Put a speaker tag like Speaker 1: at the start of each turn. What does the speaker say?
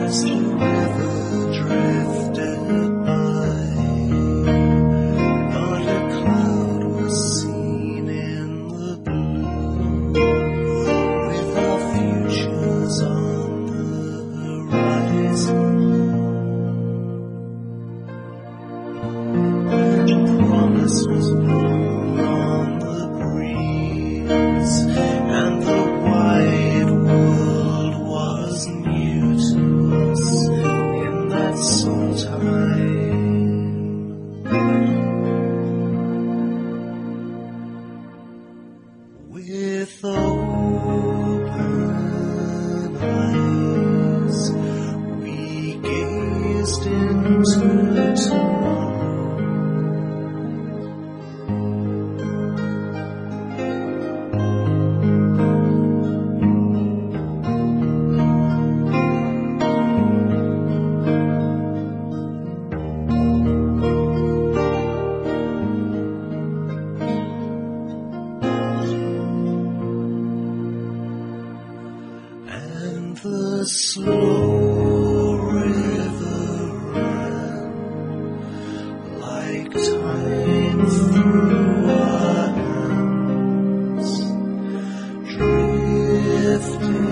Speaker 1: as the river drifted by. Not a cloud was seen in the blue, with our futures on the horizon. The promise was blown on the breeze, and the wide world was new to us in that summertime. With open eyes, we gazed into tomorrow. And the slow river ran like time through our hands, drifting